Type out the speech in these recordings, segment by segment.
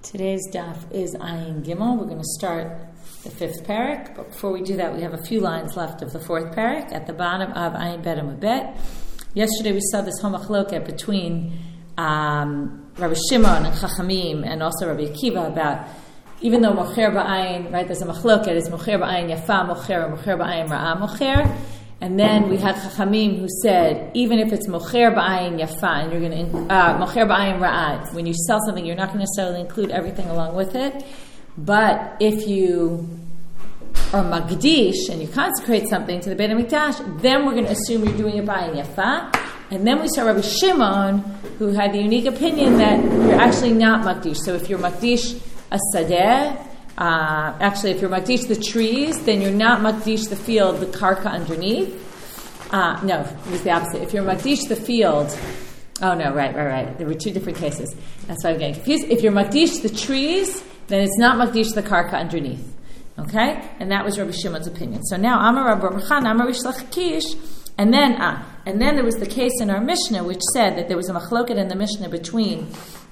Today's daf is Ayin Gimel. We're going to start the fifth parak, but before we do that, we have a few lines left of the fourth parak at the bottom of Ayin Bet Amud Bet. Yesterday we saw this homachloket between Rabbi Shimon and Chachamim and also Rabbi Akiva about even though mocher ba'ayin, right? There's a machloket. It's mocher ba'ayin yafa mocher or mocher ba'ayin ra'a mocher. And then we had Chachamim who said, even if it's mocher ba'ayin yafa, and you're going to mocher ba'ayin ra'at, when you sell something, you're not going to necessarily include everything along with it. But if you are magdish and you consecrate something to the Beit HaMikdash, then we're going to assume you're doing it ba'ayin yafa. And then we saw Rabbi Shimon, who had the unique opinion that you're actually not makdish. So if you're makdish a sadeh, actually, if you're makdish the trees, then you're not makdish the field, the karka underneath. No, it was the opposite. If you're makdish the field, oh no, right. There were two different cases. That's why I'm getting confused. If you're makdish the trees, then it's not makdish the karka underneath. Okay? And that was Rabbi Shimon's opinion. So now, Amar Rabbi Barchan, Amar Rish Lachish, and then there was the case in our Mishnah which said that there was a machloket in the Mishnah between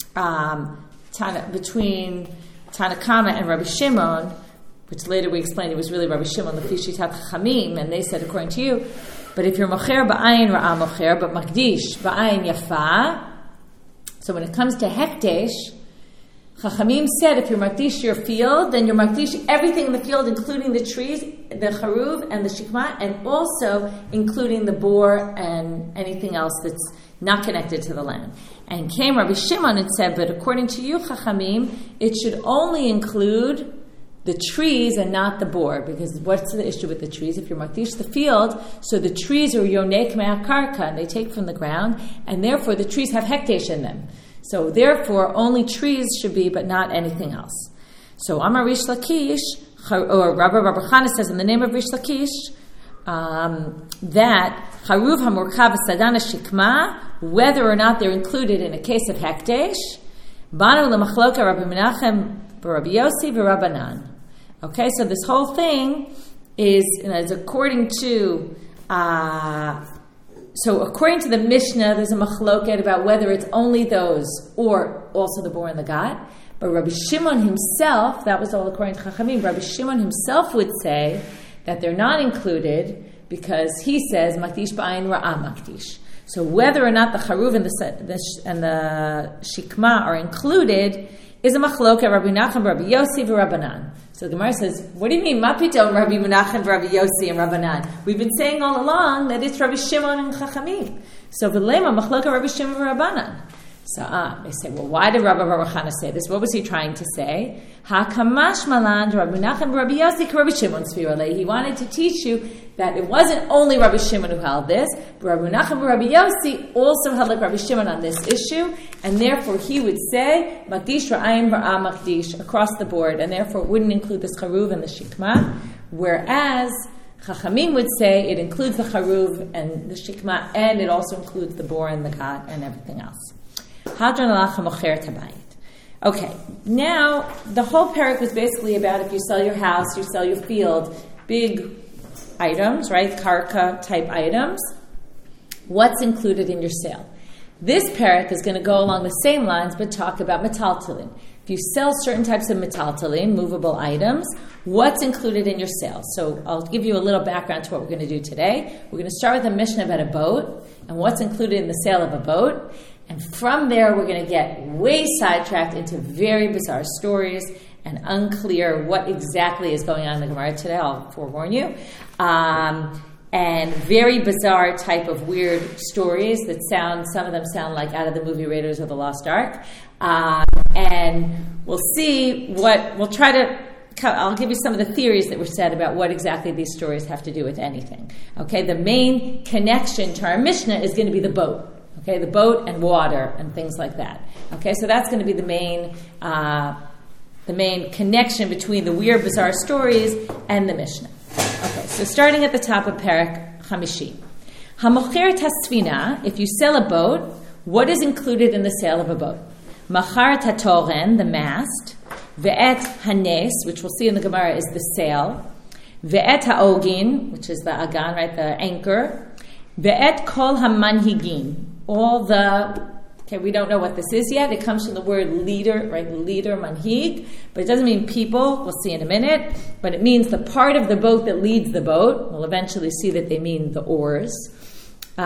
Tanakama and Rabbi Shimon, which later we explained it was really Rabbi Shimon Lefi Shitat Chachamim, and they said according to you, but if you're mocher ba'ayin ra'a mocher, but makdish ba'ayin yafa, so when it comes to hekdesh, Chachamim said if you're makdish your field, then you're makdish everything in the field, including the trees, the charuv and the shikma, and also including the boar and anything else that's not connected to the land. And came Rabbi Shimon and said, but according to you, Chachamim, it should only include the trees and not the boar, because what's the issue with the trees? If you're makdish the field, so the trees are yonek me'akarka, and they take from the ground, and therefore the trees have hekdesh in them. So therefore, only trees should be, but not anything else. So Amar Rish Lakish, or Rabbi Chana says in the name of Rish Lakish, that Haruv HaMurkav Sadana Shikma, whether or not they're included in a case of Hekdesh, Banu L'Machloka Rabbi Menachem Rabbi Yossi V'Rabbanan. Okay, so this whole thing is according to according to the Mishnah, there's a machloket about whether it's only those or also the boar and the gat. But Rabbi Shimon himself, that was all according to Chachamim, Rabbi Shimon himself would say that they're not included because he says makdish ba'ayin ra'a makdish. So whether or not the charuv and the shikma are included is a machloket Rabbi Menachem, Rabbi Yossi, V'Rabbanan. So the Gemara says, what do you mean, mapito Rabbi Menachem, Rabbi Yossi, and Rabbanan? We've been saying all along that it's Rabbi Shimon and Chachamim. So v'lema machloket Rabbi Shimon V'Rabbanan. So they say, well, why did Rabbi Barchana say this? What was he trying to say? Ha-kamash malan Rabbi Menachem, Rabbi Yossi, Rabbi Shimon Sfirale. He wanted to teach you that it wasn't only Rabbi Shimon who held this, but Rabbi Menachem and Rabbi Yossi also held like Rabbi Shimon on this issue, and therefore he would say makdish ra'ayim ra'a makdish across the board, and therefore it wouldn't include the charuv and the shikma, whereas Chachamim would say it includes the charuv and the shikma, and it also includes the boar and the gat and everything else. Okay, now the whole parak was basically about if you sell your house, you sell your field, big items, right? Karka type items. What's included in your sale? This parak is going to go along the same lines, but talk about metaltalin. If you sell certain types of metaltalin, movable items, what's included in your sale? So I'll give you a little background to what we're going to do today. We're going to start with a Mishnah about a boat and what's included in the sale of a boat. And from there, we're going to get way sidetracked into very bizarre stories and unclear what exactly is going on in the Gemara today. I'll forewarn you. And very bizarre type of weird stories that some of them sound like out of the movie Raiders of the Lost Ark. And we'll see I'll give you some of the theories that were said about what exactly these stories have to do with anything. Okay, the main connection to our Mishnah is going to be the boat. Okay, the boat and water and things like that. Okay, so that's going to be the main connection between the weird, bizarre stories and the Mishnah. Okay, so starting at the top of Parak Chamishi. Hamocher tasfina, if you sell a boat, what is included in the sale of a boat? Machar tatoren, the mast. Ve'et hanes, which we'll see in the Gemara is the sail. Ve'et ha'ogin, which is the agan, right, the anchor. Ve'et kol hamanhigin, all the Okay, we don't know what this is yet. It comes from the word leader, right? Leader, manhig, but it doesn't mean people. We'll see in a minute. But it means the part of the boat that leads the boat. We'll eventually see that they mean the oars. So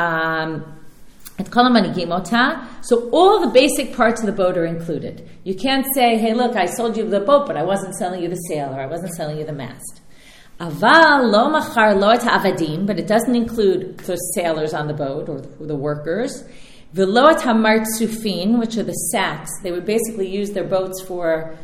all the basic parts of the boat are included. You can't say, hey, look, I sold you the boat, but I wasn't selling you the sail, or I wasn't selling you the mast. Aval lo machar lo et ha'avadim, but it doesn't include the sailors on the boat or the workers. V'lo et ha'martzufin, which are the sacks. They would basically use their boats for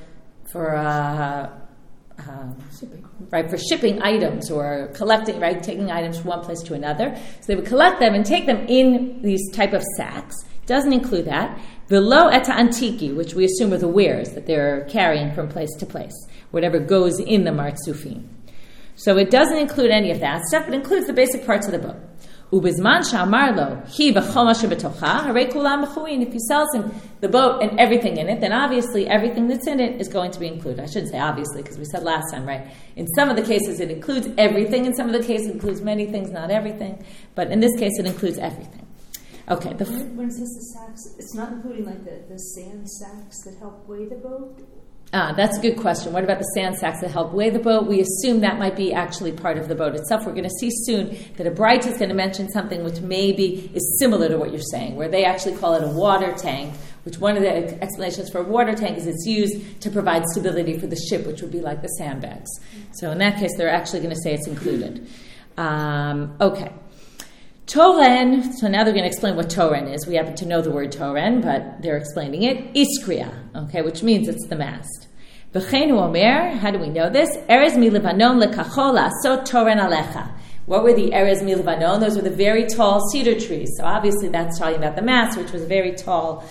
shipping items or collecting, right, taking items from one place to another. So they would collect them and take them in these type of sacks. Doesn't include that. V'lo et ha'antiki, which we assume are the wares that they're carrying from place to place, whatever goes in the martzufin. So it doesn't include any of that stuff. It includes the basic parts of the boat. Ubizman sha'amar lo hi v'chol asher b'tocha harei kulam mechuin. If he sells him the boat and everything in it, then obviously everything that's in it is going to be included. I shouldn't say obviously, because we said last time, right? In some of the cases it includes everything. In some of the cases it includes many things, not everything. But in this case it includes everything. Okay. When it says the sacks, it's not including like the sand sacks that help weigh the boat? That's a good question. What about the sand sacks that help weigh the boat? We assume that might be actually part of the boat itself. We're going to see soon that a Braita is going to mention something which maybe is similar to what you're saying, where they actually call it a water tank, which one of the explanations for a water tank is it's used to provide stability for the ship, which would be like the sandbags. So in that case, they're actually going to say it's included. Okay. Toren, so now they're going to explain what Toren is. We happen to know the word Toren, but they're explaining it. Iskria, okay, which means it's the mast. V'cheinu omer, how do we know this? Erez mi Lebanon lekachol asot Toren alecha. What were the Erez mi Lebanon? Those were the very tall cedar trees. So obviously that's talking about the mast, which was a very tall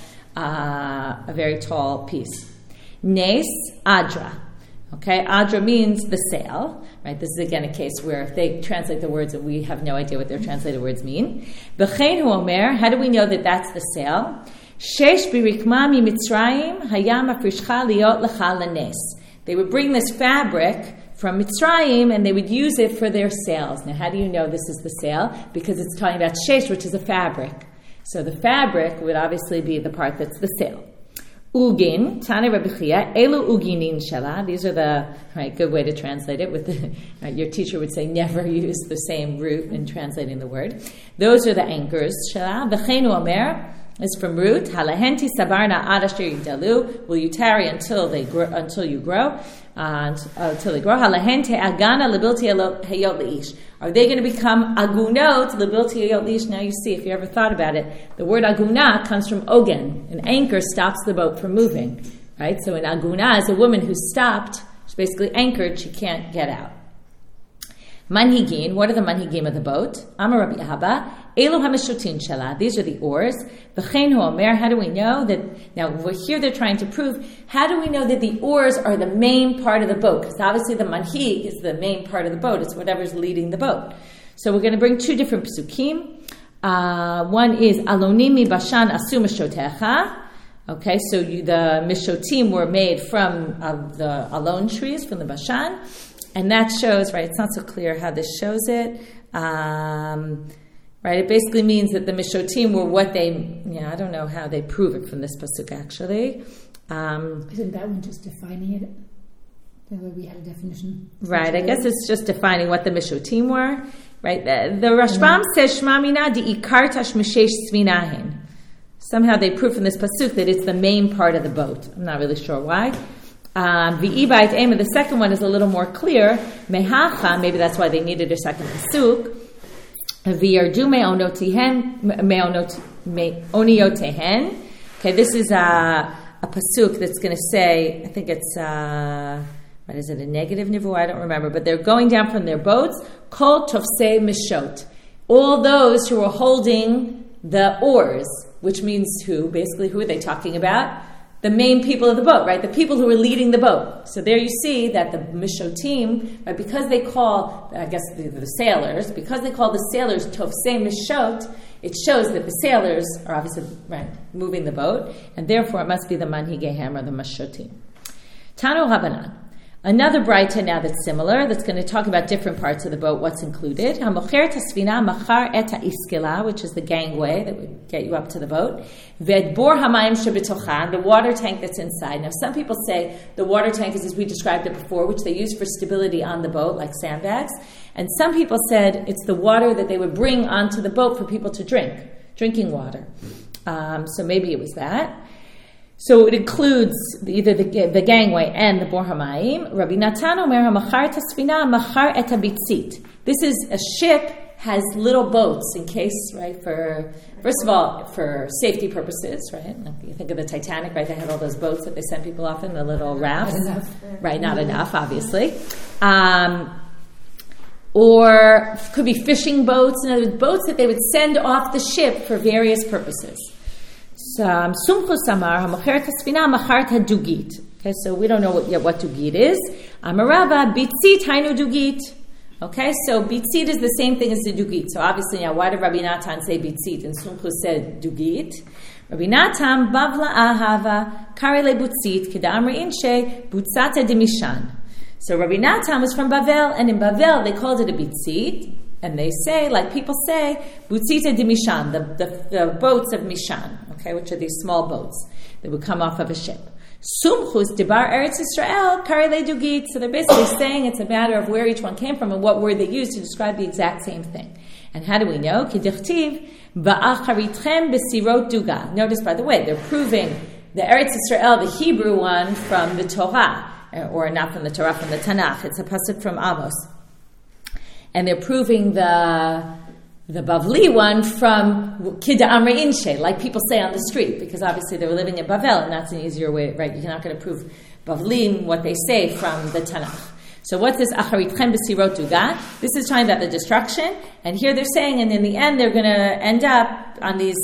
piece. Nes Adra. Okay, Adra means the sail, right? This is again a case where if they translate the words and we have no idea what their translated words mean. B'chein hu omer, how do we know that that's the sail? Shesh birikma mi Mitzrayim hayam afrishcha liot lecha lanes. They would bring this fabric from Mitzrayim and they would use it for their sails. Now, how do you know this is the sail? Because it's talking about shesh, which is a fabric. So the fabric would obviously be the part that's the sail. Ugin, Tane Rabbi Chia, Elu Uginin Shala. These are the good way to translate it. With the, your teacher would say never use the same root in translating the word. Those are the anchors. Shala. V'cheinu Omer is from root. Halahenti Sabarna Adashir Yigdalu. Will you tarry until you grow? Until they grow. Halahente Agana Lebilti Hayot Leish. Are they going to become agunot lebilti hayot leish? Now you see, if you ever thought about it, the word aguna comes from ogen. An anchor stops the boat from moving, right? So an aguna is a woman who's stopped. She's basically anchored. She can't get out. Manhigin. What are the manhigim of the boat? Amar Rabbi Abba. Elu hamishotin shala. These are the oars. V'chein hu omer. How do we know that? Now here they're trying to prove. How do we know that the oars are the main part of the boat? Because obviously the manhig is the main part of the boat. It's whatever's leading the boat. So we're going to bring two different psukim. One is alonim mi bashan asu mishotecha. Okay, so the mishotim were made from the alon trees from the Bashan. And that shows, right, it's not so clear how this shows it. Right, it basically means that the Mishotim were what they, I don't know how they prove it from this pasuk actually. Isn't that one just defining it? The way we had a definition. Right, I guess it's just defining what the Mishotim were. Right, the Rashbam says, Shma mina di ikar tashmishesh svinahin. Somehow they prove from this pasuk that it's the main part of the boat. I'm not really sure why. The second one is a little more clear. Mehacha, maybe that's why they needed a second pasuk. V'yardu me'oniotehen. Okay, this is a pasuk that's going to say, I think it's, what is it, a negative nivu? I don't remember, but they're going down from their boats. Kol tofsei mishot. All those who are holding the oars, which means who? Basically, who are they talking about? The main people of the boat, right? The people who are leading the boat. So there you see that the Mishotim, right, because they call, I guess the sailors, because they call the sailors Tofsei Mishot, it shows that the sailors are obviously moving the boat, and therefore it must be the Manhigehem or the Mishotim. Tanu Rabanan. Another braita now that's similar, that's going to talk about different parts of the boat, what's included. Hamocher tasfina machar et haiskela, which is the gangway that would get you up to the boat. Ved bor hamayim shebetocha, the water tank that's inside. Now, some people say the water tank is as we described it before, which they use for stability on the boat, like sandbags. And some people said it's the water that they would bring onto the boat for people to drink, drinking water. So maybe it was that. So it includes either the gangway and the bor hamayim. Rabbi Natan omer hamachar tasfina machar et habitzit. This is a ship has little boats in case, right? First of all, for safety purposes, right? You think of the Titanic, right? They had all those boats that they sent people off in, the little rafts, right? Not enough, obviously. Or could be fishing boats, in other words, boats that they would send off the ship for various purposes. Sumchus Amar hamocher tasfina machar hadugit. Okay, so we don't know what dugit is. Amarava bitzit hainu dugit. Okay, so bitzit is the same thing as the dugit. So obviously now, why did Rabbi Natan say bitzit and Sumchus said dugit? Rabbi Natan bavla ahava karele butzit kedamri inshe butzata demishan. So Rabbi Natan was from Bavel, and in Bavel they called it a bitzit. And they say, like people say, butzita de mishan, the boats of Mishan, okay, which are these small boats that would come off of a ship. Sumchus debar Eretz Yisrael karele dugit. So they're basically saying it's a matter of where each one came from and what word they used to describe the exact same thing. And how do we know? Kidichtiv ba'acharitchem besirot duga. Notice, by the way, they're proving the Eretz Yisrael, the Hebrew one, from the Torah, or not from the Torah, from the Tanakh. It's a pasuk from Amos. And they're proving the Bavli one from Kida Amre Inshe, like people say on the street, because obviously they were living in Bavel, and that's an easier way, right? You're not going to prove Bavlim, what they say from the Tanakh. So what's this Acharitchem B'sirot Duga? This is talking about the destruction, and here they're saying, and in the end they're going to end up on these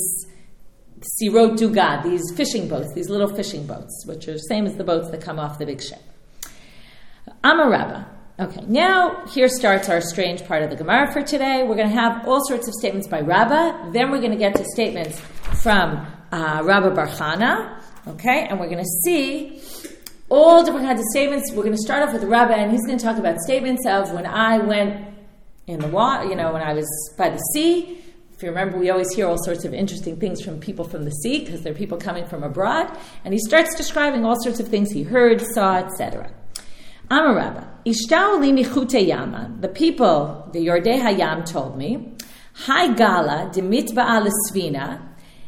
Sirot Duga, these fishing boats, these little fishing boats, which are the same as the boats that come off the big ship. Amar Rabbah. Okay, now here starts our strange part of the Gemara for today. We're going to have all sorts of statements by Rabbah. Then we're going to get to statements from Rabbah Bar Chana. Okay, and we're going to see all different kinds of statements. We're going to start off with Rabbah, and he's going to talk about statements of when I went in the water, when I was by the sea. If you remember, we always hear all sorts of interesting things from people from the sea because they're people coming from abroad. And he starts describing all sorts of things he heard, saw, etc. Amar Rabbah, Ishtau li michute yama. The people, the Yordei Hayam, told me, Hai gala demitba'a l'svina.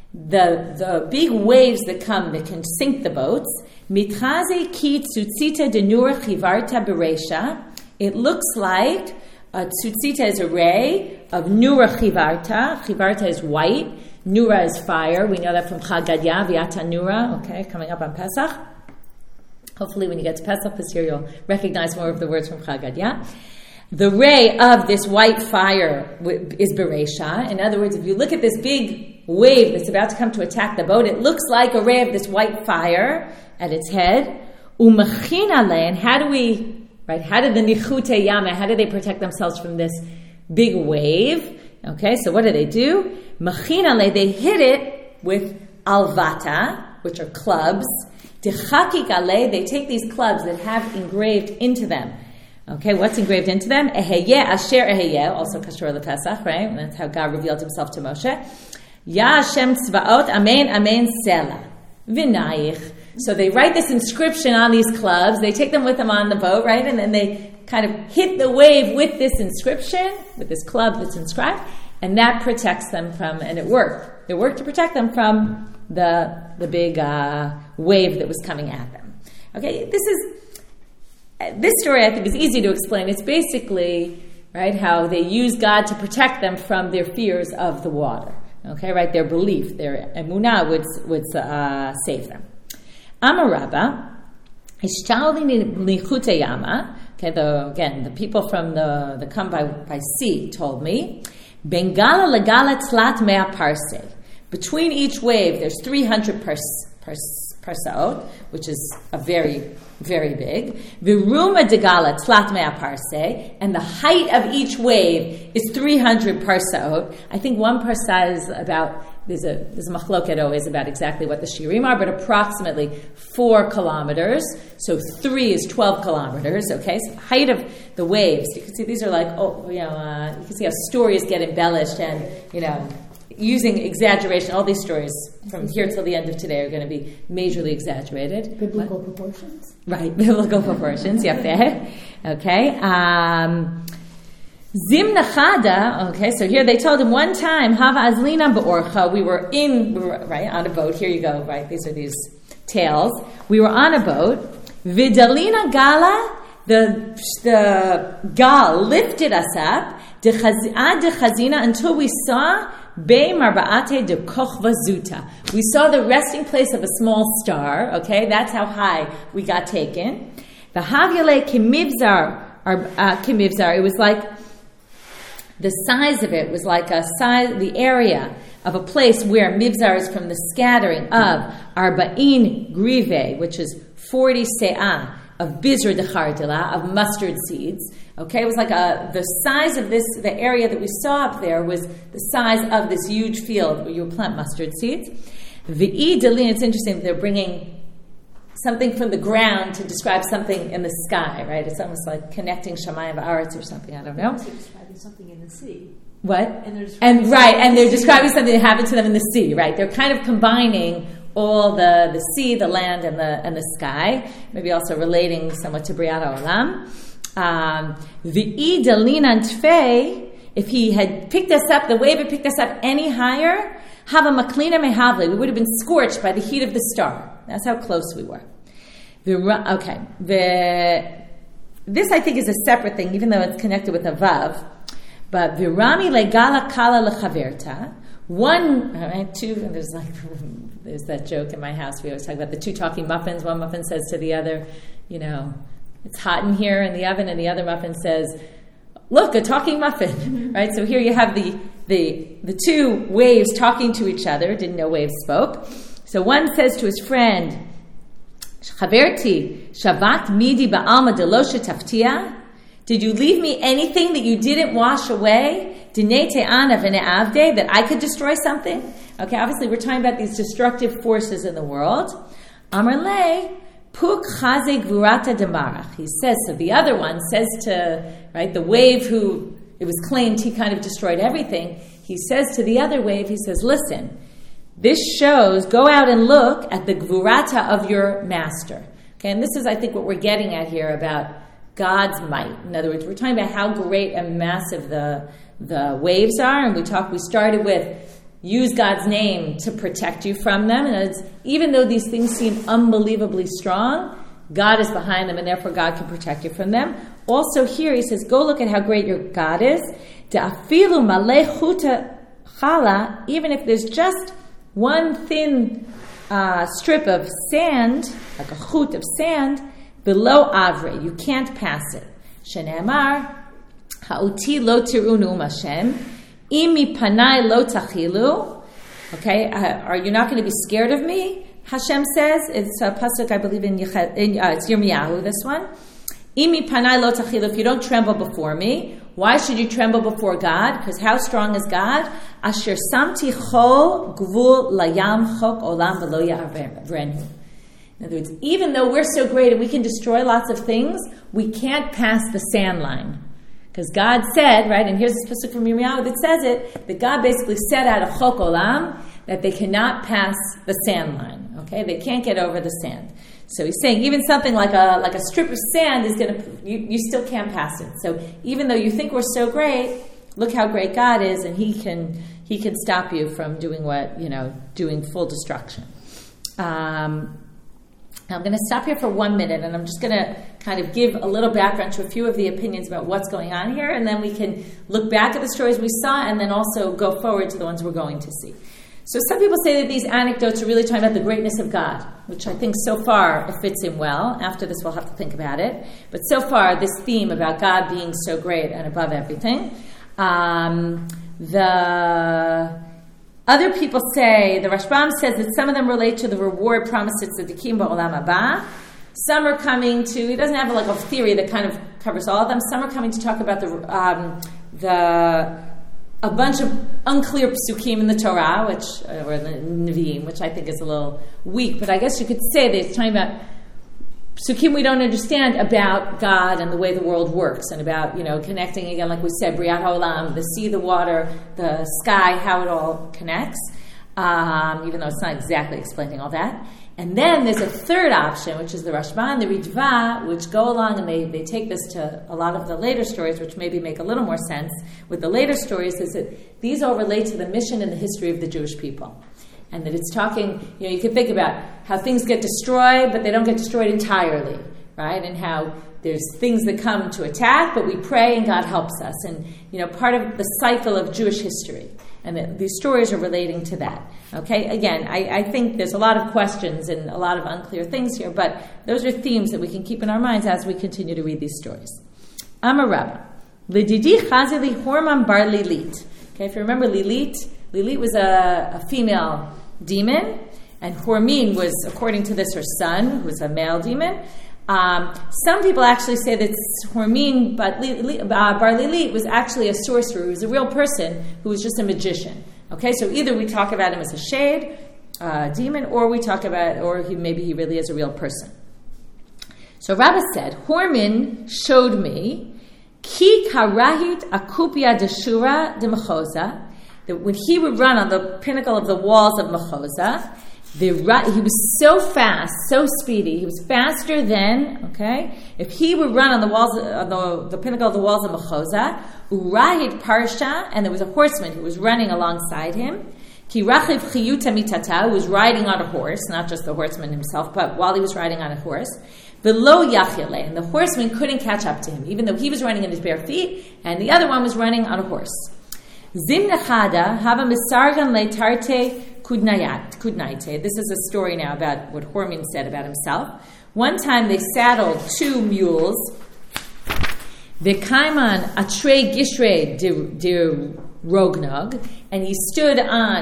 The big waves that come that can sink the boats. Mitchaze ki tzutzita denura chivarta beresha. It looks like a tzutzita is a ray of nura chivarta. Chivarta is white. Nura is fire. We know that from Chag Gadya, V'ata Nura. Okay, coming up on Pesach. Hopefully when you get to Pesach this year, you'll recognize more of the words from Chag Gadya. The ray of this white fire is Beresha. In other words, if you look at this big wave that's about to come to attack the boat, it looks like a ray of this white fire at its head. Umachina le, and how did the Nichute Yama, how do they protect themselves from this big wave? Okay, so what do? Machina le, they hit it with alvata, which are clubs. Dechakik ale, they take these clubs that have engraved into them. Okay, what's engraved into them? Eheyeh asher eheyeh, also Kashur LePesach, right? And that's how God revealed himself to Moshe. Ya Hashem tzvaot, amen, amen, selah. V'nayich. So they write this inscription on these clubs, they take them with them on the boat, right? And then they kind of hit the wave with this inscription, with this club that's inscribed, and that protects them from, and it worked. It worked to protect them from the big wave that was coming at them. Okay, this story I think is easy to explain. It's basically, right, how they use God to protect them from their fears of the water. Okay, right, their belief, their emunah would save them. Amar Rabbah, Ishtau lichute yama. Okay, the people from the come by sea told me, Bengala legala tzlat mea parse. Between each wave, there's 300 parsaot, which is a very, very big. Viruma degala tlat mea parse, and the height of each wave is 300 parsaot. I think one parsa is about there's a machloket always about exactly what the shiurim are, but approximately 4 kilometers. So 3 is 12 kilometers. Okay, so the height of the waves. You can see these are like you can see how stories get embellished and using exaggeration. All these stories from here till the end of today are going to be majorly exaggerated. Biblical proportions. Right, biblical proportions. Yep. Okay. Zimna Chada, okay, so here they told him one time, Hava Azlina Ba'orcha, we were right, on a boat, here you go, right, these are these tales. We were on a boat, Vidalina Gala, the Gal lifted us up, de Chazina, until we saw Be Marba'ate de Kochva Zuta. We saw the resting place of a small star, okay, that's how high we got taken. The Havyale Kimivzar, it was like, the size of it was like the area of a place where mivzar is from the scattering of arba'in grive, which is 40 se'ah of bizr dechardila, of mustard seeds. Okay, it was like the size of the area that we saw up there was the size of this huge field where you would plant mustard seeds. V'i dalin, it's interesting that they're bringing something from the ground to describe something in the sky, right? It's almost like connecting Shamayim v'aretz or something, I don't know. They're describing something in the sea. What? And they're describing something that happened to them in the sea, right? They're kind of combining all the sea, the land, and the sky. Maybe also relating somewhat to Briat HaOlam. V'i dalinan tfei, if he had picked us up, the wave had picked us up any higher, hava maklina mehavli, we would have been scorched by the heat of the star. That's how close we were. Okay. This I think is a separate thing, even though it's connected with a vav. But virami legala kala lechaverta. Two. There's that joke in my house. We always talk about the 2 talking muffins. One muffin says to the other, it's hot in here in the oven, and the other muffin says, "Look, a talking muffin." Right. So here you have the 2 waves talking to each other. Didn't know waves spoke. So one says to his friend, Chaverti, Shavat midi ba'alma delo shetaftia? Did you leave me anything that you didn't wash away? Dinei te'ana v'ne'avde, that I could destroy something? Okay, obviously we're talking about these destructive forces in the world. Amar le, puk chaze gvurata demarach. He says, so the other one says to, right, the wave who, it was claimed he kind of destroyed everything. He says to the other wave, he says, listen, this shows, go out and look at the gvurata of your master. Okay, and this is, I think, what we're getting at here about God's might. In other words, we're talking about how great and massive the waves are, and we started with use God's name to protect you from them. And even though these things seem unbelievably strong, God is behind them, and therefore God can protect you from them. Also here, he says, go look at how great your God is. Da'afilu malei chuta chala, even if there's just one thin strip of sand, like a chut of sand, below avre, you can't pass it. Shene'amar, ha'uti lo tirunu Hashem, imi panai lo tachilu. Okay, are you not going to be scared of me? Hashem says, it's a pasuk I believe in it's Yirmiyahu, this one. Imi panai lo tachilu, if you don't tremble before me. Why should you tremble before God? Because how strong is God? Asher samti chol gvul layam chok olam v'lo ya'avrenu. In other words, even though we're so great and we can destroy lots of things, we can't pass the sand line. Because God said, right, and here's a pasuk from Yirmiyahu that says it, that God basically set out a chok olam, that they cannot pass the sand line. Okay, they can't get over the sand. So he's saying even something like a strip of sand is going to, you still can't pass it. So even though you think we're so great, look how great God is, and He can stop you from doing doing full destruction. I'm going to stop here for 1 minute, and I'm just going to kind of give a little background to a few of the opinions about what's going on here, and then we can look back at the stories we saw, and then also go forward to the ones we're going to see. So some people say that these anecdotes are really talking about the greatness of God, which I think so far it fits in well. After this, we'll have to think about it. But so far, this theme about God being so great and above everything. The other people say, the Rashbam says that some of them relate to the reward promised to tzaddikim ba'olam haba. Some are coming to, he doesn't have like a theory that kind of covers all of them. Some are coming to talk about the a bunch of unclear psukim in the Torah, or the Nevi'im, which I think is a little weak, but I guess you could say that it's talking about psukim we don't understand about God and the way the world works, and about, connecting again, like we said, Briat HaOlam, the sea, the water, the sky, how it all connects, even though it's not exactly explaining all that. And then there's a third option, which is the Rashba and the Ritva, which go along and they take this to a lot of the later stories, which maybe make a little more sense with the later stories, is that these all relate to the mission and the history of the Jewish people. And that it's talking, you can think about how things get destroyed, but they don't get destroyed entirely, right? And how there's things that come to attack, but we pray and God helps us. And, part of the cycle of Jewish history. And these stories are relating to that. Okay, again, I think there's a lot of questions and a lot of unclear things here, but those are themes that we can keep in our minds as we continue to read these stories. Amar Rabba, Lididi Chazili Horman Bar Lilit. Okay, if you remember Lilit was a female demon, and Hormin was, according to this, her son, who was a male demon. Some people actually say that Hormin Bar Lilit was actually a sorcerer, who was a real person who was just a magician. Okay, so either we talk about him as a shade, demon, or we talk about, maybe he really is a real person. So Rabbah said, Hormin showed me ki karahit akupia deshura de Mechoza, that when he would run on the pinnacle of the walls of Mechoza, he was so fast, so speedy. He was faster than, if he would run on the walls, on the pinnacle of the walls of Mechoza, urahid parsha, and there was a horseman who was running alongside him, ki rachiv chiyuta mitata, who was riding on a horse, not just the horseman himself, but while he was riding on a horse, below yachile, and the horseman couldn't catch up to him, even though he was running in his bare feet, and the other one was running on a horse. Zimnachada hava misargan leitarte kudnaite. This is a story now about what Hormin said about himself. One time they saddled two mules. V'kaiman atre gishrei de rognog, and he stood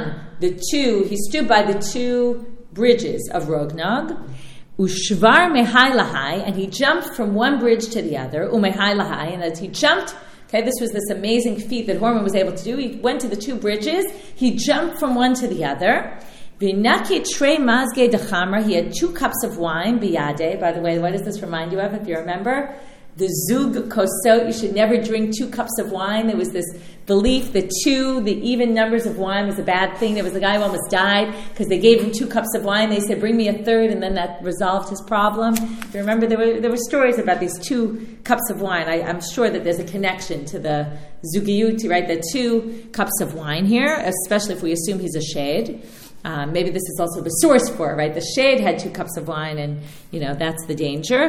by the two bridges of Rognog. Ushvar mehailahai, and he jumped from one bridge to the other. Umehailahai, and as he jumped. Okay, this was this amazing feat that Horman was able to do. He went to the two bridges. He jumped from one to the other. V'naki trei mazge de chamra. He had 2 cups of wine. Biyade. By the way, what does this remind you of? If you remember, the zug kosot. You should never drink 2 cups of wine. There was this belief that the even numbers of wine was a bad thing. There was a guy who almost died because they gave him 2 cups of wine. They said, "Bring me a third," and then that resolved his problem. If you remember, there were stories about these 2 cups of wine. I'm sure that there's a connection to the zugiyut, right? The 2 cups of wine here, especially if we assume he's a shade. Maybe this is also the source for it, right? The shade had 2 cups of wine, and that's the danger.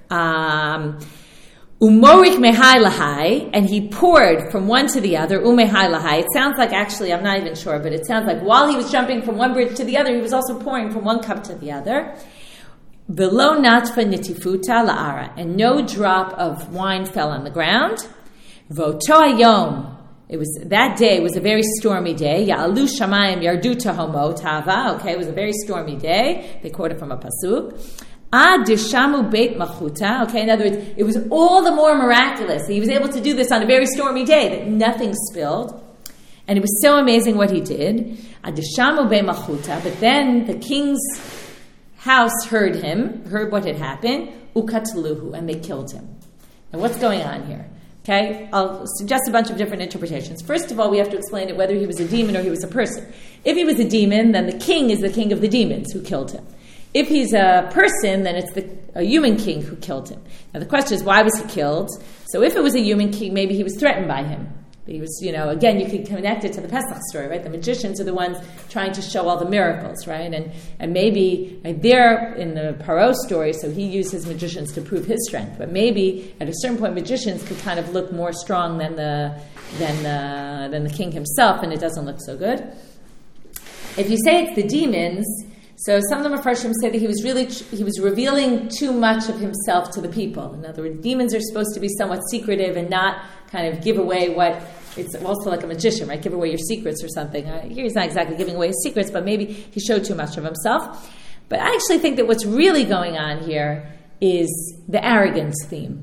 Umorik mehai lahai, and he poured from one to the other. Umehai lahai. It sounds like, actually, I'm not even sure, but it sounds like while he was jumping from one bridge to the other, he was also pouring from one cup to the other. Velo natfa nitifuta la'ara, and no drop of wine fell on the ground. Voto hayom. That day was a very stormy day. Ya'alu shamayim yardu tahomo tava. Okay, it was a very stormy day. They quoted from a pasuk. Dishamu beit machuta. Okay, in other words, it was all the more miraculous. He was able to do this on a very stormy day that nothing spilled, and it was so amazing what he did. Dishamu beit machuta. But then the king's house heard what had happened. Ukatluhu, and they killed him. Now, what's going on here? Okay, I'll suggest a bunch of different interpretations. First of all, we have to explain it whether he was a demon or he was a person. If he was a demon, then the king is the king of the demons who killed him. If he's a person, then it's a human king who killed him. Now the question is, why was he killed? So if it was a human king, maybe he was threatened by him. He was, again, you could connect it to the Pesach story, right? The magicians are the ones trying to show all the miracles, right? And maybe they're in the Paro story, so he used his magicians to prove his strength. But maybe at a certain point, magicians could kind of look more strong than the king himself, and it doesn't look so good. If you say it's the demons, so some of the Mepharshim say that he was revealing too much of himself to the people. In other words, demons are supposed to be somewhat secretive and not kind of give away what, it's also like a magician, right? Give away your secrets or something. Here he's not exactly giving away his secrets, but maybe he showed too much of himself. But I actually think that what's really going on here is the arrogance theme.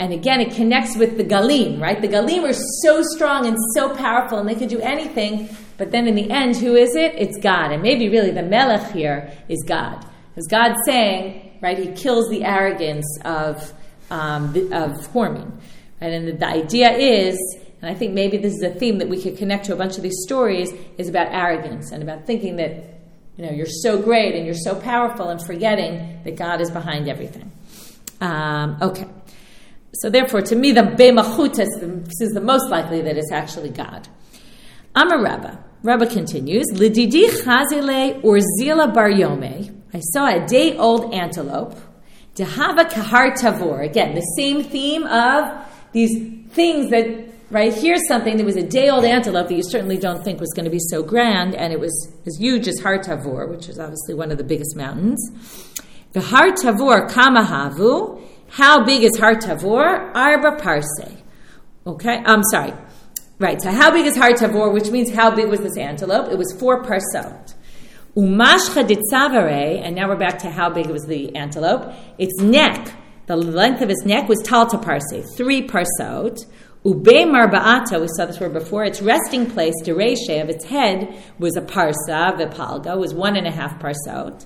And again, it connects with the Galim, right? The Galim are so strong and so powerful, and they could do anything. But then in the end, who is it? It's God. And maybe really the Melech here is God. Because God's saying, right, he kills the arrogance of Hormin. Right? And the idea is, and I think maybe this is a theme that we could connect to a bunch of these stories, is about arrogance and about thinking that, you're so great and you're so powerful and forgetting that God is behind everything. Okay. So therefore, to me, the B'machutas, this is the most likely that it's actually God. Amar Rabba. Rabba continues, Lididi chazile urzila bar yome. I saw a day-old antelope. Dehava kahar tavor. Again, the same theme of these things that, right, here's something that was a day-old antelope that you certainly don't think was going to be so grand, and it was as huge as Har Tavor, which is obviously one of the biggest mountains. The Har Tavor kamahavu. How big is Har Tavor? Arba parse. Okay, I'm sorry. Right, so how big is Har Tavor, which means how big was this antelope? It was 4 parsot. Umashcha ditzavare, and now we're back to how big was the antelope. Its neck, the length of its neck was talta parse, 3 parsot. Ube marba'ata, we saw this word before, its resting place, dereshe, of its head, was a parsa, vipalga, was 1.5 parsot.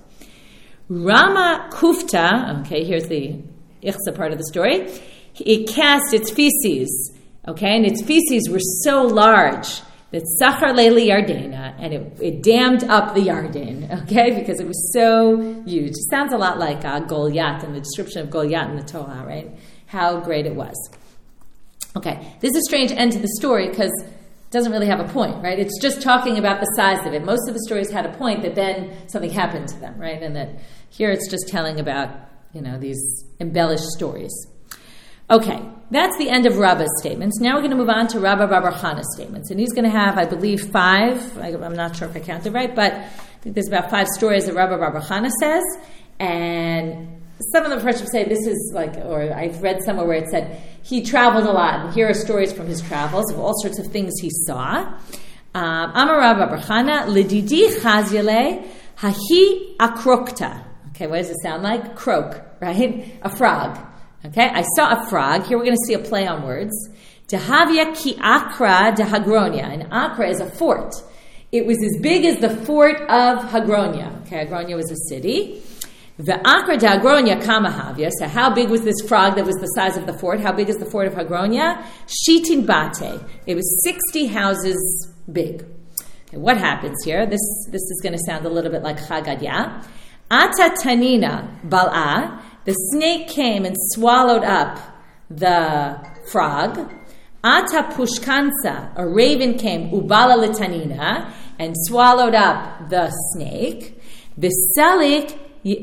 Rama kufta, okay, here's the ichsa part of the story. It cast its feces, okay, and its feces were so large that Sachar Leili Yardena, and it dammed up the Yarden, okay, because it was so huge. It sounds a lot like Goliath and the description of Goliath in the Torah, right? How great it was. Okay, this is a strange end to the story because it doesn't really have a point, right? It's just talking about the size of it. Most of the stories had a point that then something happened to them, right? And that here it's just telling about, these embellished stories. Okay, that's the end of Rabba's statements. Now we're going to move on to Rabba Bar Chana's statements. And he's going to have, I believe, 5. I'm not sure if I counted right, but I think there's about 5 stories that Rabba Bar Chana says. And some of the Mepharshim say this is or I've read somewhere where it said he traveled a lot. And here are stories from his travels of all sorts of things he saw. Amar Rabba Bar Chana, Lididi chazyale hahi akrokta. Okay, what does it sound like? Croak, right? A frog. Okay, I saw a frog. Here we're going to see a play on words. Dehavia ki akra de Hagronia. And Akra is a fort. It was as big as the fort of Hagronia. Okay, Hagronia was a city. The Akra de Hagronia kamahavia. So how big was this frog that was the size of the fort? How big is the fort of Hagronia? Shitin bate. It was 60 houses big. Okay, what happens here? This is going to sound a little bit like Chagadya. Ata tanina bal'a. The snake came and swallowed up the frog. Ata pushkansa, a raven came, ubala litanina, and swallowed up the snake. V'salik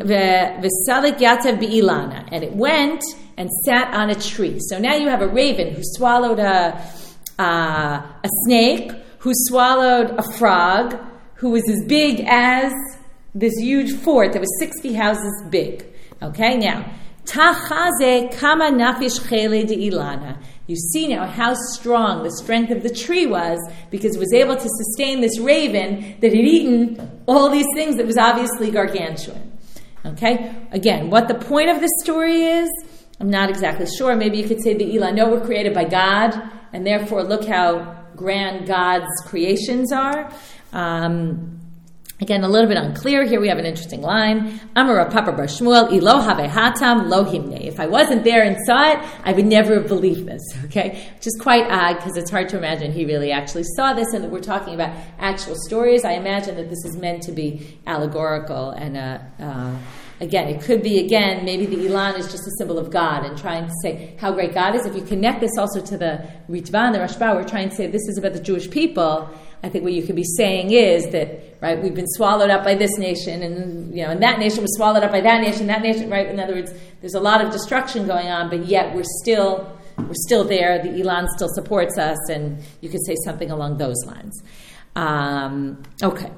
yatav bi'ilana, and it went and sat on a tree. So now you have a raven who swallowed a snake, who swallowed a frog, who was as big as this huge fort that was 60 houses big. Okay, now, tachaze kama nafish chele de ilana. You see now how strong the strength of the tree was because it was able to sustain this raven that had eaten all these things that was obviously gargantuan. Okay, again, what the point of this story is, I'm not exactly sure. Maybe you could say the Ilano were created by God, and therefore look how grand God's creations are. Again, a little bit unclear. Here we have an interesting line. Amar Papa Bar Shmuel, Ilo have hatam lo himne. If I wasn't there and saw it, I would never have believed this. Okay? Which is quite odd because it's hard to imagine he really actually saw this and that we're talking about actual stories. I imagine that this is meant to be allegorical and again, it could be, maybe the Ilan is just a symbol of God and trying to say how great God is. If you connect this also to the Ritva and the Rashba, we're trying to say this is about the Jewish people. I think what you could be saying is that, right, we've been swallowed up by this nation, and and that nation was swallowed up by that nation, right? In other words, there's a lot of destruction going on, but yet we're still there. The Ilan still supports us, and you could say something along those lines. Okay.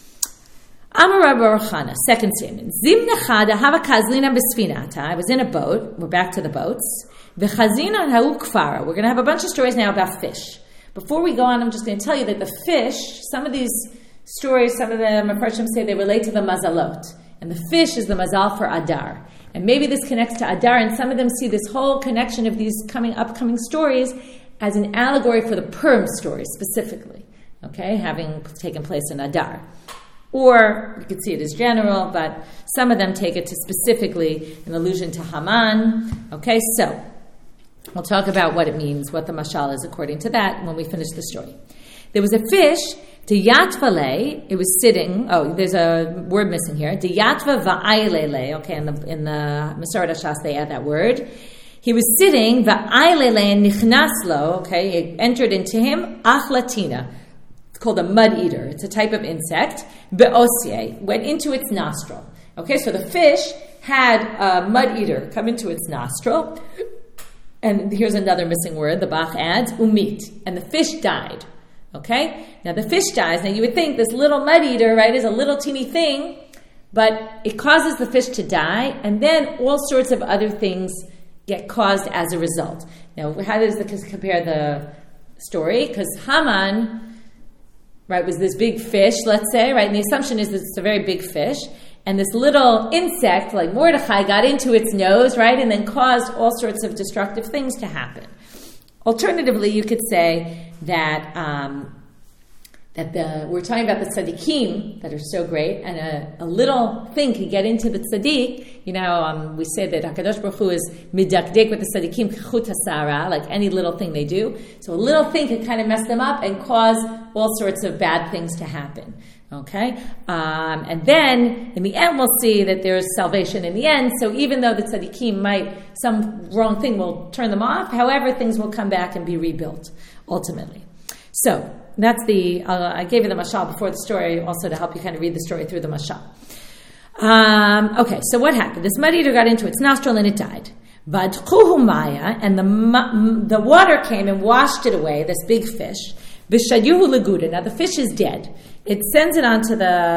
Amar Rabba Chana, second statement. Zim nechada hava kazlina b'sfinata. I was in a boat. We're back to the boats. V'chazina ha'u kfara. We're going to have a bunch of stories now about fish. Before we go on, I'm just going to tell you that the fish, some of these stories, some of the Mepharshim say they relate to the mazalot. And the fish is the mazal for Adar. And maybe this connects to Adar, and some of them see this whole connection of these upcoming stories as an allegory for the Purim story specifically, okay, having taken place in Adar. Or you could see it as general, but some of them take it to specifically an allusion to Haman. Okay, so we'll talk about what it means, what the mashal is according to that when we finish the story. There was a fish, Yatvale, it was sitting, there's a word missing here, Yatva va'ailele, okay, in the Masoret HaShas they add that word. He was sitting, va'ailele nichnaslo, okay, it entered into him, achlatina. It's called a mud eater. It's a type of insect. Be'osye, went into its nostril. Okay, so the fish had a mud eater come into its nostril. And here's another missing word, the Bach adds, umit. And the fish died. Okay? Now the fish dies. Now you would think this little mud eater, right, is a little teeny thing, but it causes the fish to die, and then all sorts of other things get caused as a result. Now, how does this compare the story? Because Haman, right, was this big fish, let's say, right, and the assumption is that it's a very big fish, and this little insect, like Mordechai, got into its nose, right, and then caused all sorts of destructive things to happen. Alternatively, you could say that we're talking about the tzaddikim that are so great, and a little thing could get into the tzaddik. You know, we say that HaKadosh Baruch Hu is midakdek with the tzaddikim k'chut hasara, like any little thing they do. So a little thing could kind of mess them up and cause all sorts of bad things to happen. Okay? And then, in the end, we'll see that there's salvation in the end. So even though the tzaddikim some wrong thing will turn them off, however, things will come back and be rebuilt, ultimately. So, that's I gave you the mashal before the story, also to help you kind of read the story through the mashal. Okay, so what happened? This mud eater got into its nostril and it died. V'adchuhu maya, and the water came and washed it away, this big fish. B'shayuhu leguda. Now the fish is dead. It sends it on to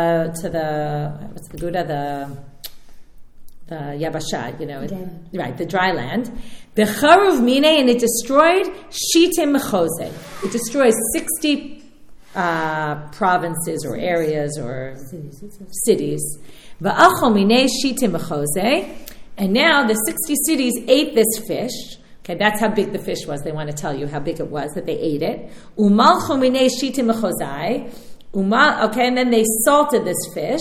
the what's the guda? The yabasha, right, the dry land. B'charuv mine, and it destroyed shitim mechose. It destroys 60 provinces or areas or cities. V'achol mine shitim mechose. And now the 60 cities ate this fish. Okay, that's how big the fish was. They want to tell you how big it was, that they ate it. Umalchu minei shitim mechozai. Okay, and then they salted this fish.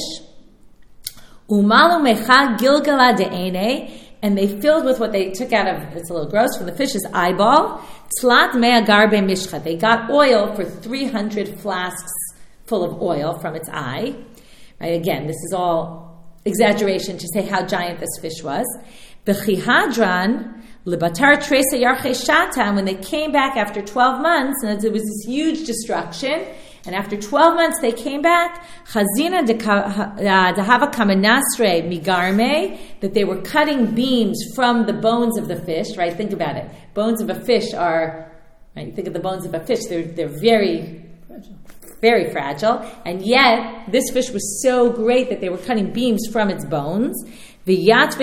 Umalu mecha gilgala de'ene, and they filled with what they took out of, it's a little gross, from the fish's eyeball. Tzlat mea garbe mishcha. They got oil for 300 flasks full of oil from its eye. Right, again, this is all exaggeration to say how giant this fish was. B'chihadran, Libatar Tresa Yarche Shata, when they came back after 12 months, and there was this huge destruction, and after 12 months they came back, Chazina Dahava Kamanasre Migarme, that they were cutting beams from the bones of the fish, right? Think about it. Bones of a fish are, right? You think of the bones of a fish, they're very fragile. Very fragile, and yet this fish was so great that they were cutting beams from its bones. They take out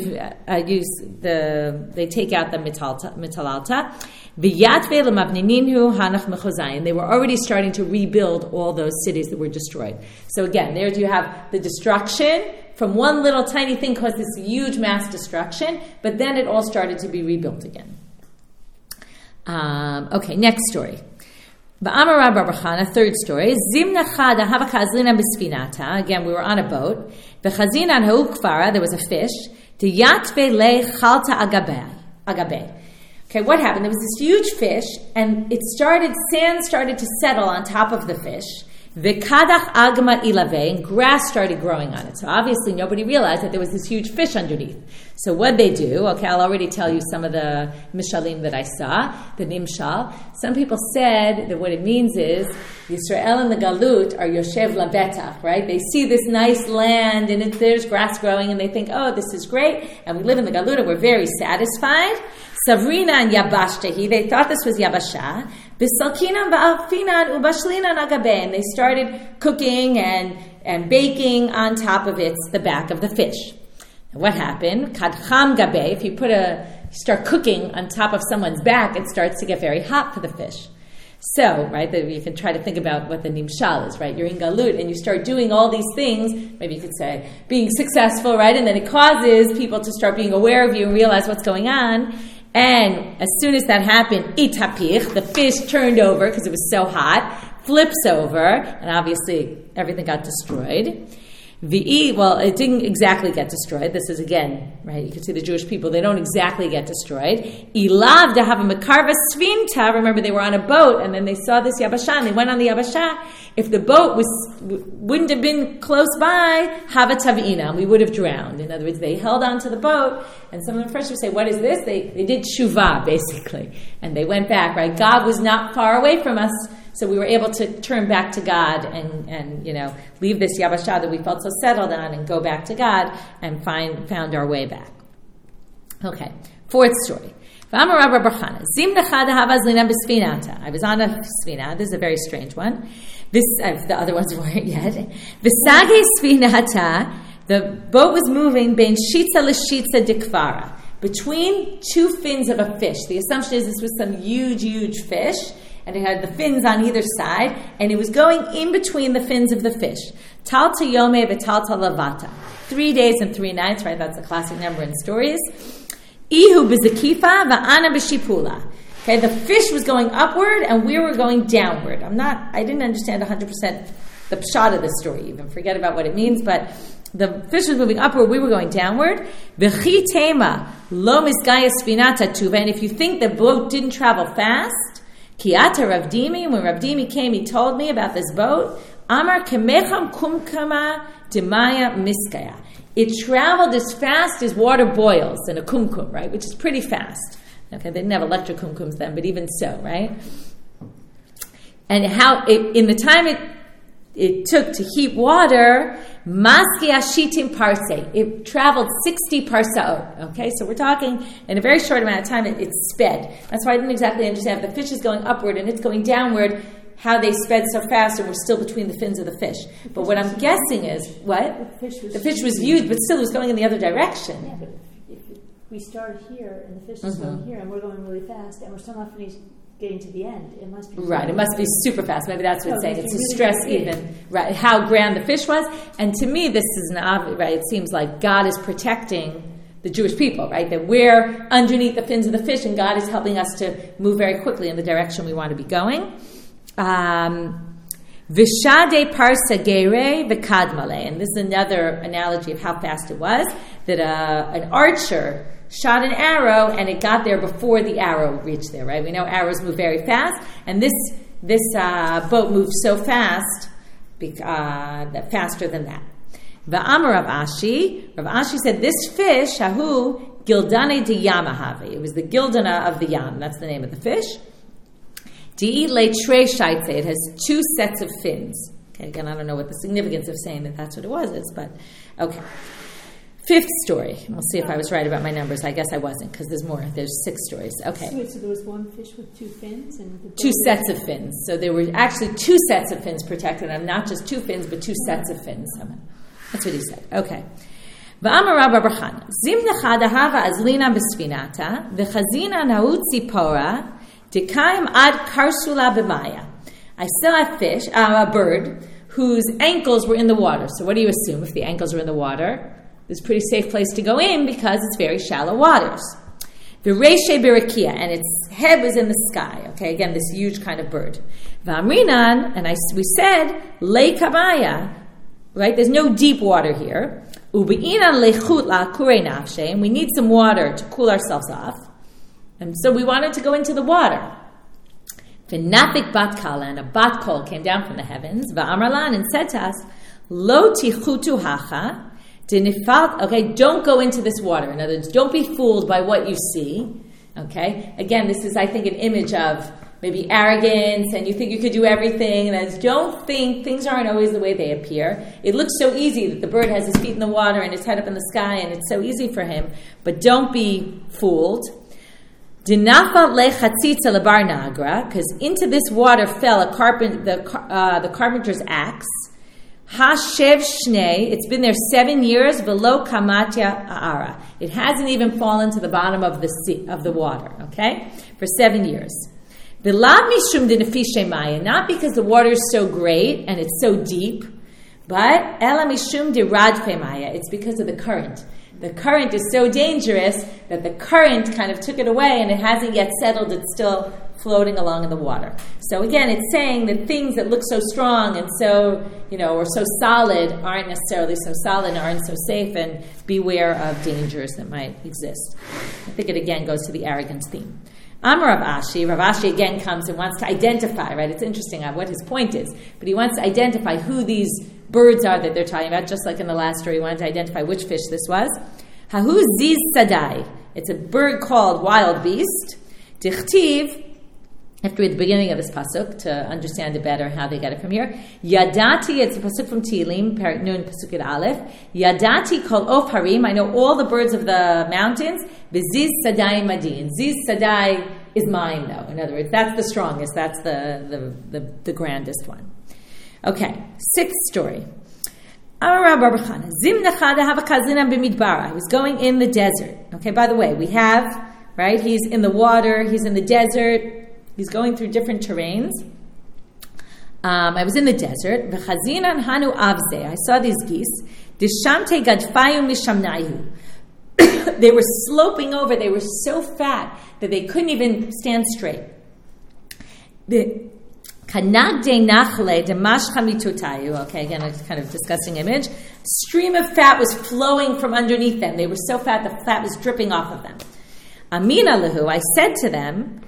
the mitalalta. And they were already starting to rebuild all those cities that were destroyed. So again, there you have the destruction from one little tiny thing caused this huge mass destruction, but then it all started to be rebuilt again. Okay, next story. Ba'amara Bar Bachana, third story. Zimna chada havaka azlina b'sfinata. Again, we were on a boat. B'chazinan ha'ukvara, there was a fish. T'yatve le chalta agabe. Okay, what happened? There was this huge fish, and sand started to settle on top of the fish. V'kadach agma ilave, and grass started growing on it. So obviously nobody realized that there was this huge fish underneath. So what'd they do? Okay, I'll already tell you some of the mishalim that I saw, the nimshal. Some people said that what it means is, Yisrael and the Galut are Yoshev Labetach, right? They see this nice land, and there's grass growing, and they think, oh, this is great, and we live in the Galut, and we're very satisfied. Savrina and Yabashtehi, they thought this was Yabasha. Bisalkinan ba'afinan ubashlinan agabe, and they started cooking and baking on top of the back of the fish. And what happened? Kadcham gabe, if you start cooking on top of someone's back, it starts to get very hot for the fish. So, right, that you can try to think about what the nimshal is, right? You're in galut and you start doing all these things, maybe you could say being successful, right? And then it causes people to start being aware of you and realize what's going on. And as soon as that happened, itapich, the fish turned over because it was so hot, flips over, and obviously everything got destroyed. Well, it didn't exactly get destroyed. This is again, right? You can see the Jewish people, they don't exactly get destroyed. Ilav to have a makarva svinta. Remember, they were on a boat, and then they saw this yabasha, and they went on the yabasha. If the boat wouldn't have been close by, hava tavina, we would have drowned. In other words, they held on to the boat, and some of the French would say, what is this? They did shuvah, basically. And they went back, right? God was not far away from us, so we were able to turn back to God and leave this yabasha that we felt so settled on and go back to God and found our way back. Okay, fourth story. I was on a sfina. This is a very strange one. The other ones weren't yet. The boat was moving bein shitza l'shitza dikvara, between two fins of a fish. The assumption is this was some huge fish, and it had the fins on either side, and it was going in between the fins of the fish. Talta yome v'talta lavata. 3 days and 3 nights, right? That's a classic number in stories. Ihu b'zakifa va'ana b'shipula. Okay, the fish was going upward, and we were going downward. I didn't understand 100% the pshat of the story even. Forget about what it means, but the fish was moving upward, we were going downward. V'chi tema lo misgaya spinata tuva. And if you think the boat didn't travel fast, Kiata Rav Dimi, when Rav Dimi came, he told me about this boat. Amar kemecham kumkama demaya miskaya. It traveled as fast as water boils in a kumkum, right? Which is pretty fast. Okay, they didn't have electric kumkums then, but even so, right? And how in the time it took to heat water, Maskia Shitim Parse. It traveled 60 parsaot. Okay, so we're talking in a very short amount of time, it sped. That's why I didn't exactly understand. If the fish is going upward and it's going downward, how they sped so fast and we're still between the fins of the fish. But what I'm guessing is, what? The fish was viewed, but still it was going in the other direction. Yeah, but if we start here and the fish is going here and we're going really fast and we're still not getting to the end, it must be right. It must be super fast. Maybe that's what it's saying. It's to stress even right how grand the fish was. And to me, this is an obvious. Right, it seems like God is protecting the Jewish people. Right, that we're underneath the fins of the fish, and God is helping us to move very quickly in the direction we want to be going. Vishade parsa gere v'kadmale, and this is another analogy of how fast it was. That an archer shot an arrow, and it got there before the arrow reached there, right? We know arrows move very fast, and this boat moved so fast, faster than that. Va'amar Rav Ashi said, this fish, Hahu, Gildane de Yamahavi. It was the Gildana of the Yam. That's the name of the fish. Di le tre shaitze. It has 2 sets of fins. Okay, again, I don't know what the significance of saying that that's what it was is, but okay. 5th story. We'll see if I was right about my numbers. I guess I wasn't because there's more. There's 6 stories. Okay. So there was one fish with 2 fins? And 2 sets of fins. So there were actually 2 sets of fins protected them. Not just 2 fins, but 2 sets of fins. That's what he said. Okay. V'amar Rabba Barchana. Zim nechad ahava azlina b'sfinata v'chazina nautzi pora dekaim ad karsula b'maya. I saw a bird whose ankles were in the water. So what do you assume if the ankles are in the water? It's a pretty safe place to go in because it's very shallow waters. The Reishe Birakia, and its head was in the sky. Okay, again, this huge kind of bird. V'amrinan, and we said, Le Kabaya, right? There's no deep water here. U'bi'inan lechut la'akure nafshe, and we need some water to cool ourselves off. And so we wanted to go into the water. V'nafik bat kala, and a bat kol came down from the heavens. V'amralan, and said to us, Lo tichutu hacha, okay, don't go into this water. In other words, don't be fooled by what you see. Okay, again, this is, I think, an image of maybe arrogance, and you think you could do everything. And don't think things aren't always the way they appear. It looks so easy that the bird has his feet in the water and his head up in the sky, and it's so easy for him. But don't be fooled. Dinafa lechatzitza lebar nagra, because into this water fell the carpenter's axe. Hashev Shnei, it's been there 7 years, Velo Kamatya Aara. It hasn't even fallen to the bottom of the sea, of the water, okay? For 7 years. The lav mishum de nefishe maya, not because the water is so great and it's so deep, but ela mishum de radfe maya. It's because of the current. The current is so dangerous that the current kind of took it away and it hasn't yet settled. It's still floating along in the water. So again, it's saying that things that look so strong and so, or so solid aren't necessarily so solid and aren't so safe, and beware of dangers that might exist. I think it again goes to the arrogance theme. Amar Rav Ashi again comes and wants to identify, right? It's interesting what his point is, but he wants to identify who these birds are that they're talking about, just like in the last story, he wanted to identify which fish this was. Hahu ziz sadai. It's a bird called wild beast. Dichtiv, have to read the beginning of this pasuk to understand it better how they get it from here. Yadati, it's a pasuk from Tehillim, Perek Nun, pasuk Yud Aleph. Yadati kol of harim, I know all the birds of the mountains. Beziz sadai madin. Ziz sadai is mine, though. In other words, that's the strongest. That's the grandest one. Okay, sixth story. I was going in the desert. Okay, by the way, we have, right, he's in the water, he's in the desert, he's going through different terrains. I was in the desert. I saw these geese. They were sloping over, they were so fat that they couldn't even stand straight. Okay, again, a kind of disgusting image. Stream of fat was flowing from underneath them. They were so fat, the fat was dripping off of them. Amina lahu, I said to them,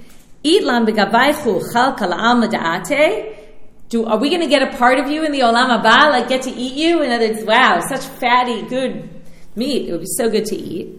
are we going to get a part of you in the olam haba, like get to eat you? In other words, wow, such fatty, good meat. It would be so good to eat.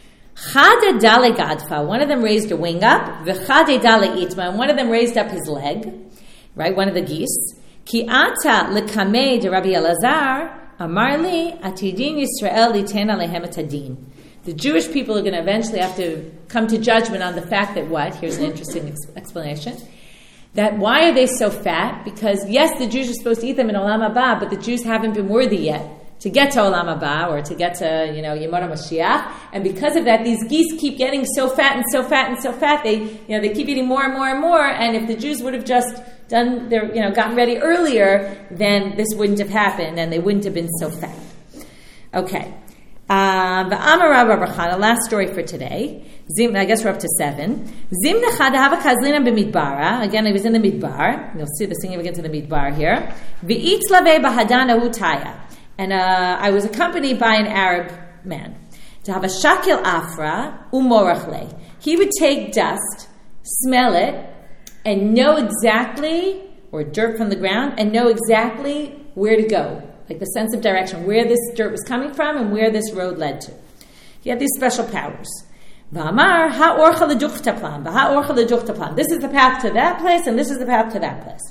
One of them raised a wing up, and one of them raised up his leg. Right, one of the geese. Ki ata lekamei de Rabbi Elazar amar li atidin Yisrael liten alehem et hadin. The Jewish people are going to eventually have to come to judgment on the fact that what? Here's an interesting explanation. That why are they so fat? Because yes, the Jews are supposed to eat them in Olam Haba, but the Jews haven't been worthy yet to get to Olam Haba or to get to Yemot HaMashiach, and because of that, these geese keep getting so fat and so fat and so fat. They keep eating more and more and more. And if the Jews would have just done their gotten ready earlier, then this wouldn't have happened, and they wouldn't have been so fat. Okay, the Amar Rabbi Chana, last story for today. I guess we're up to 7. Zimna chada kazlina b'midbara. Again, I was in the midbar. You'll see the singing again to the midbar here. V'itz lave bahadana utaya. And I was accompanied by an Arab man. To have a shakil afra umorachle. He would take dust, smell it, and know exactly, or dirt from the ground, and know exactly where to go. Like the sense of direction, where this dirt was coming from and where this road led to. He had these special powers. V'amar ha'orcha l'duchta plan, v'ha'orcha l'duchta plan. This is the path to that place, and this is the path to that place.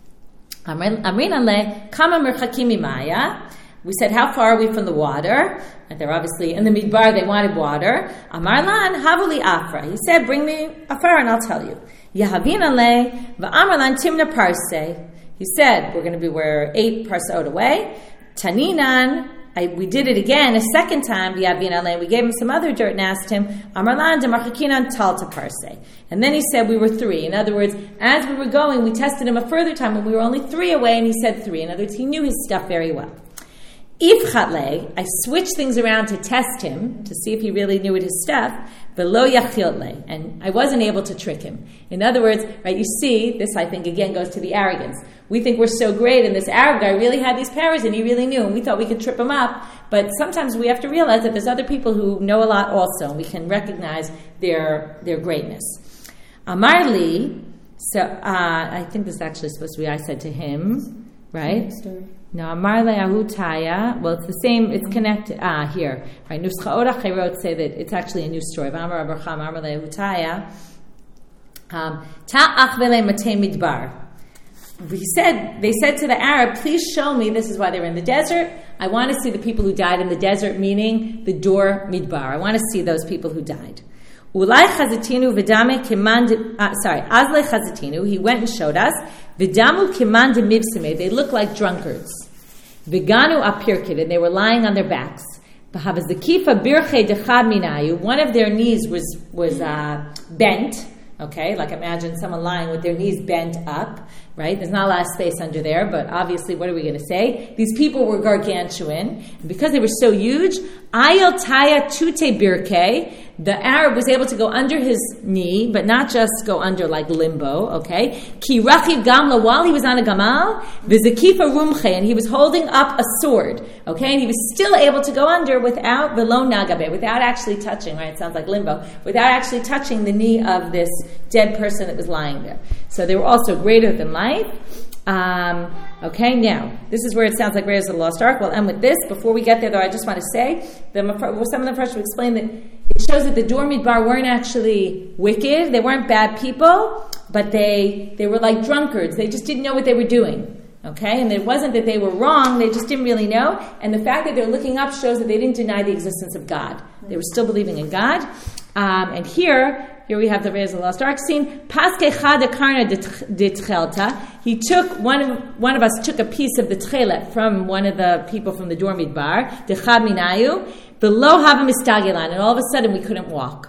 Amrin le kama merchakim imaya. We said, how far are we from the water? And they're obviously in the midbar, they wanted water. Amar lan havuli afra. He said, bring me afar and I'll tell you. Yahavina le v'amar lan timna parse. He said, we're 8 parseot away. Taninan, we did it again a second time. Yahavina le, we gave him some other dirt and asked him, Amar lan demarchakinan talta parse. And then he said we were 3. In other words, as we were going, we tested him a further time when we were only 3 away, and he said 3. In other words, he knew his stuff very well. Ifchatle, I switched things around to test him, to see if he really knew his stuff, but lo yachiltle, and I wasn't able to trick him. In other words, right, you see, this I think again goes to the arrogance. We think we're so great, and this Arab guy really had these powers, and he really knew, and we thought we could trip him up, but sometimes we have to realize that there's other people who know a lot also, and we can recognize their greatness. Amar li, so I think this is actually supposed to be I said to him, right? No, Amar le'ahutaya. Well, it's the same. It's connected. Here, right? Nuschaot Achirot say that it's actually a new story. Amar Abraham, Amar le'ahutaya. Ta'ach v'le matei midbar. They said to the Arab, please show me. This is why they were in the desert. I want to see the people who died in the desert, meaning the Dor Midbar. I want to see those people who died. Ulai chazatinu v'dame kiman. Azle chazatinu. He went and showed us. V'damu kiman de mivsime. They look like drunkards. V'ganu apirkid, and they were lying on their backs. V'havazakifa birche dechad minayu. One of their knees was bent. Okay, like imagine someone lying with their knees bent up, right? There's not a lot of space under there, but obviously, what are we going to say? These people were gargantuan. And because they were so huge, Ayel Taya Tute Birke, the Arab was able to go under his knee, but not just go under like limbo, okay? Ki Rachiv Gamla, while he was on a gamal, Vizakifa Rumche, and he was holding up a sword, okay? And he was still able to go under without Velo Nagabe, without actually touching, right? It sounds like limbo, without actually touching the knee of this dead person that was lying there. So they were also greater than life. Okay, now, this is where it sounds like Raiders of the Lost Ark. We'll end with this. Before we get there, though, I just want to say, some of the Mepharshim explain that it shows that the Dor Midbar weren't actually wicked. They weren't bad people, but they were like drunkards. They just didn't know what they were doing. Okay, and it wasn't that they were wrong, they just didn't really know. And the fact that they're looking up shows that they didn't deny the existence of God. They were still believing in God. And here we have the Raiders of the Lost Ark scene. Paske chada karna de tchelta. He took, one of us took a piece of the tchelet from one of the people from the Dor Midbar, de chad minayu, below hava mistagilan, and all of a sudden we couldn't walk.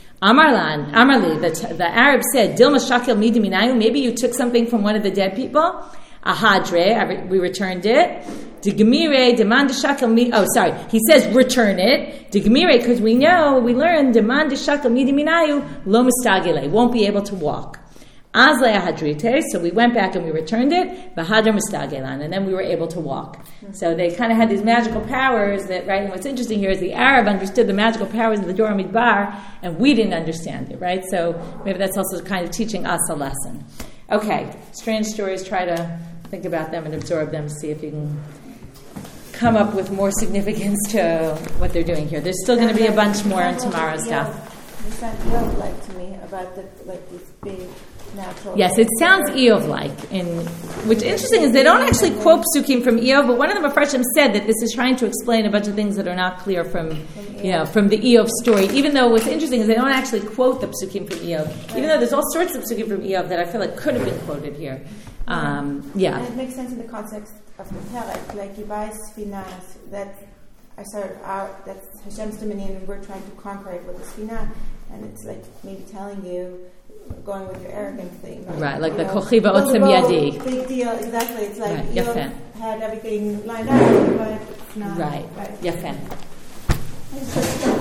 Amarli, the Arab said, Dilma shakil midi minayu, maybe you took something from one of the dead people. Ahadre, we returned it. Digmire, demand shakal mi. Oh, sorry. He says return it. Digmire, because we learned demand shakal midi minayu lo mistagile, won't be able to walk. Azle ahadrite. So we went back and we returned it. Bahadr mistagilan, and then we were able to walk. So they kind of had these magical powers that, right? And what's interesting here is the Arab understood the magical powers of the Dor Midbar, and we didn't understand it, right? So maybe that's also kind of teaching us a lesson. Okay, strange stories. Try to think about them and absorb them. See if you can come up with more significance to what they're doing here. There's still going to be a bunch more in tomorrow's stuff. It sounds Eov-like to me about this big natural. Yes, it sounds Eov-like. Which interesting is they don't actually quote psukim from Eov, but one of the Mepharshim said that this is trying to explain a bunch of things that are not clear from the Eov story. Even though what's interesting is they don't actually quote the psukim from Eov, even though there's all sorts of psukim from Eov that I feel like could have been quoted here. And it makes sense in the context of the Perek, like Yibai Sfina, that I sort of that's Hashem's dominion, and we're trying to conquer it with the Sfina, and it's like maybe telling you, going with your arrogant thing. Right, like the Kochiva Otzem Yadi. Big deal, exactly. It's like right. you had everything lined up, but it's not. Right. Yafen.